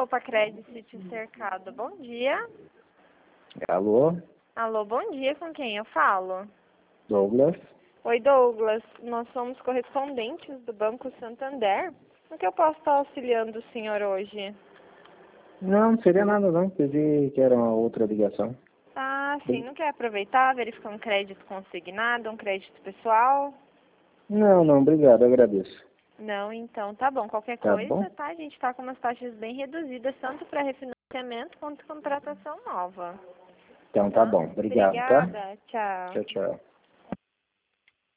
Opa Crédito Sítio Cercado. Bom dia. Alô? Alô, bom dia. Com quem eu falo? Douglas? Oi, Douglas. Nós somos correspondentes do Banco Santander. No que eu posso estar auxiliando o senhor hoje? Não seria nada não, pedi que era uma outra ligação. Ah, sim. Não quer aproveitar, verificar um crédito consignado, um crédito pessoal? Não, obrigado, agradeço. Não, então tá bom. Qualquer Tá bom? coisa, tá? A gente tá com umas taxas bem reduzidas, tanto para refinanciamento quanto contratação nova. Então tá Tá? bom, obrigado, tá? Obrigada. Tchau. Tchau, tchau.